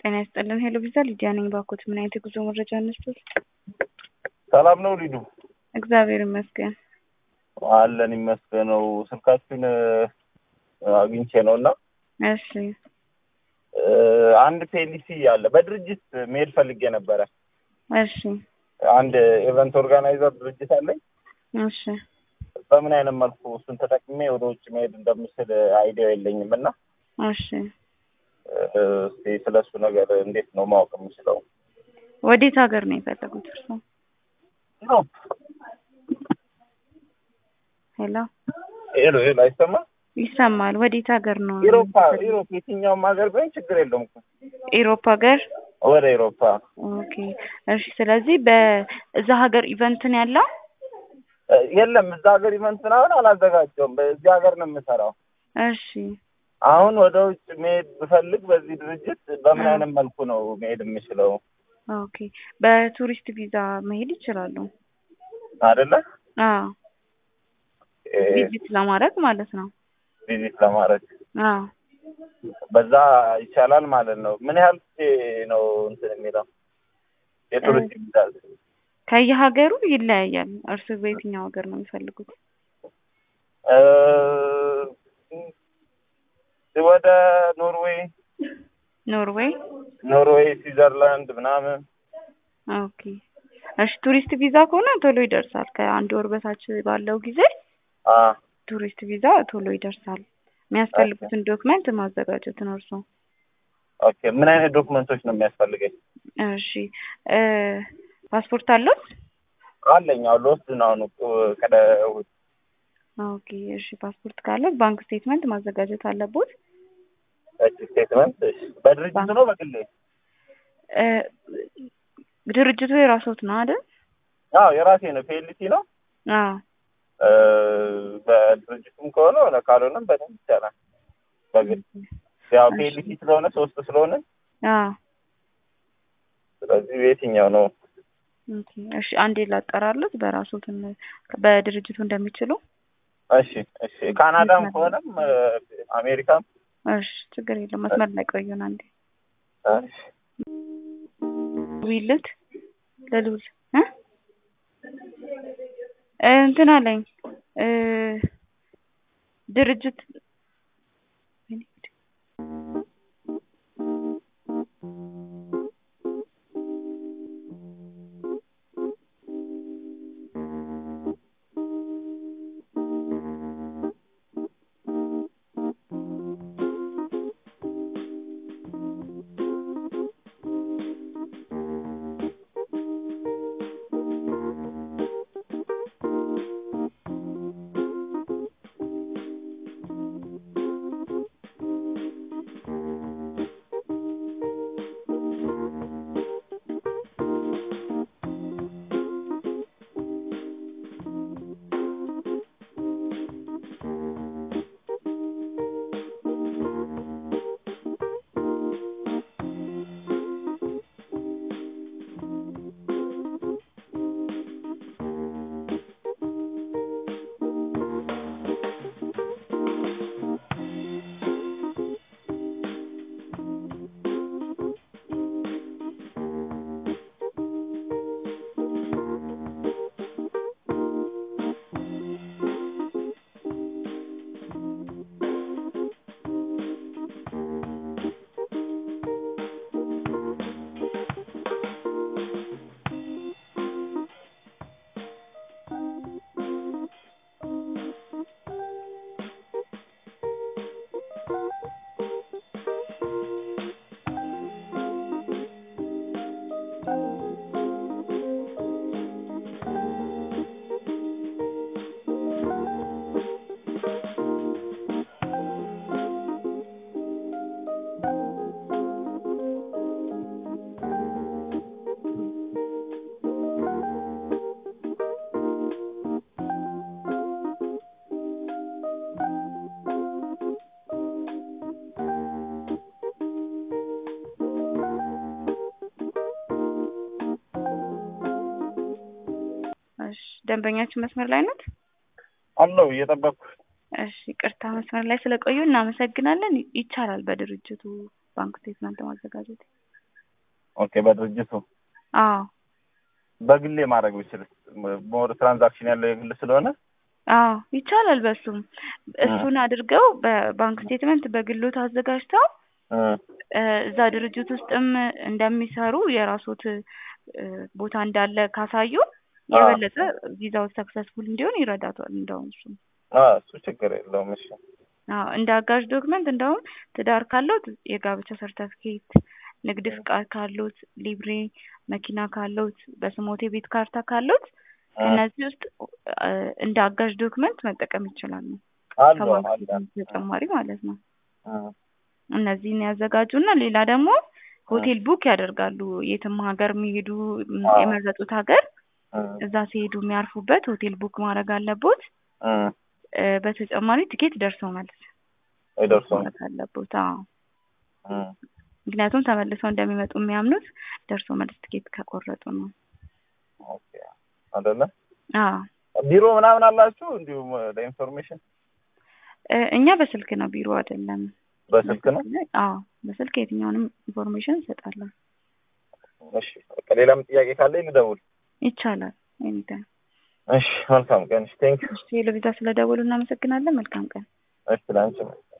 ጤና ይስጥልን ሄሎ ቪዛ ሊዲያ ነኝ ባኮት ምን አይነት የጉዞ መረጃ እንስጥ? ሰላም ነው ሊዱ? እግዚአብሔር ይመስገን አለን ይመስገነው። ስልካችሁን አግኝቼ ነውና እሺ አንድ ፔሊሲ ያለ በድርጅት መሄድ ፈልጌ ነበረ። እሺ አንድ ኢቨንት ኦርጋናይዘር ድርጅት አለኝ። እሺ በምን አይነት መልኩ እሱን ተጠቅሜ ወደ ውጭ መሄድ እንደምችል አይዲያ የለኝምና እሺ ስለሱ ነገር እንዴት ነው ማወቅ የምችለው? ወዴት ሀገር ነው የፈለጉት እርሶ? ሄሎ አይሰማም? ይሰማል። ወዴት ሀገር ነው? ኢሮፓ የትኛውም ሀገር ቢሆን ችግር የለውም። ኢሮፓ ሀገር? ወደ ኢሮፓ። ኦኬ እሺ። ስለዚህ በዛ ሀገር ኢቨንት ነው ያለው? የለም እዛ ሀገር ኢቨንት ነው አላዘጋጀውም። በዚህ ሀገር ነው የምሰራው። እሺ አሁን ወደ ውጭ መሄድ ብፈልግ በዚህ ድርጅት በምን አይነት መልኩ ነው መሄድ የምችለው? ኦኬ በቱሪስት ቪዛ መሄድ ይችላሉ አይደለ? አዎ ቪዚት ለማድረግ ማለት ነው። ቪዚት ለማድረግ በዛ ይቻላል ማለት ነው። ምን ያህል ነው እንትን የሚለው የቱሪስት ቪዛ? ከየሀገሩ ይለያያል። እርሱ በየትኛው ሀገር ነው የሚፈልጉት? ወደ ኖርዌይ፣ ስዊዘርላንድ ምናምን። ኦኬ እሺ። ቱሪስት ቪዛ ከሆነ ቶሎ ይደርሳል። ከአንድ ወር በታች ባለው ጊዜ ቱሪስት ቪዛ ቶሎ ይደርሳል። የሚያስፈልጉትን ዶክመንት ማዘጋጀት ነው እርሶ። ኦኬ ምን አይነት ዶክመንቶች ነው የሚያስፈልገኝ? እሺ ፓስፖርት አለው? አለኝ። አዎ ልወስድ ነው አሁን ከደውል። ኦኬ እሺ። ፓስፖርት ካለ ባንክ ስቴትመንት ማዘጋጀት አለቦት። ስቴትመንት? እሺ በድርጅቱ ነው በግሌ? ድርጅቱ የራስዎት ነው አይደል? አዎ የራሴ ነው። ፒኤልሲ ነው። አዎ በድርጅቱም ከሆነ ወደ ካልሆነም በደንብ ይቻላል። በግል ያው ፒኤልሲ ስለሆነ ሶስት ስለሆነ ስለዚህ የትኛው ነው? ኦኬ እሺ። አንዴ ላጠራሉት በራስዎት በድርጅቱ እንደሚችሉ። እሺ ካናዳም ከሆነም አሜሪካም። እሺ ችግር የለም። መስመር ላይ ቆዩን አንዴ። እሺ ዊልት ለሉል እንትን አለኝ ድርጅት ደንበኛችን መስመር ላይ ናት? አለው እየጠበቅኩ። እሺ ቅርታ መስመር ላይ ስለቆዩ እናመሰግናለን። ይቻላል በድርጅቱ ባንክ ስቴትመንት ማዘጋጀት። ኦኬ በድርጅቱ አዎ በግሌ ማድረግ ብችልስ ሞር ትራንዛክሽን ያለው የግል ስለሆነ አዎ ይቻላል። በሱም እሱን አድርገው በባንክ ስቴትመንት በግሎት አዘጋጅተው እዛ ድርጅት ውስጥም እንደሚሰሩ የራስዎት ቦታ እንዳለ ካሳዩ የበለጠ ቪዛው ሰክሰስፉል እንዲሆን ይረዳታል። እንደውም እሱ ችግር የለውም። እሺ እንደ አጋዥ ዶክመንት እንደውም ትዳር ካለዎት የጋብቻ ሰርተፊኬት፣ ንግድ ፍቃድ ካለዎት፣ ሊብሬ መኪና ካለዎት፣ በስሞት የቤት ካርታ ካለዎት ከነዚህ ውስጥ እንደ አጋዥ ዶክመንት መጠቀም ይችላሉ። ተጨማሪ ማለት ነው። እነዚህን ያዘጋጁና ሌላ ደግሞ ሆቴል ቡክ ያደርጋሉ። የትም ሀገር የሚሄዱ የመረጡት ሀገር እዛ ሲሄዱ የሚያርፉበት ሆቴል ቡክ ማድረግ አለቦት። በተጨማሪ ቲኬት ደርሰው መልስ ማለት አለቦት። ምክንያቱም ተመልሰው እንደሚመጡ የሚያምኑት ደርሰው መልስ ቲኬት ከቆረጡ ነው። ኦኬ አይደለ? ቢሮ ምናምን አላችሁ እንዲሁ ለኢንፎርሜሽን? እኛ በስልክ ነው፣ ቢሮ አይደለም። በስልክ ነው? በስልክ የትኛውንም ኢንፎርሜሽን እንሰጣለን። እሺ ሌላም ጥያቄ ካለ ልደውል? ይቻላል ኤኒታይም። እሺ መልካም ቀን። ቴንክ ዩ። እሺ ለቪዛ ስለደወሉ እናመሰግናለን። መልካም ቀን። እሺ ላንቺ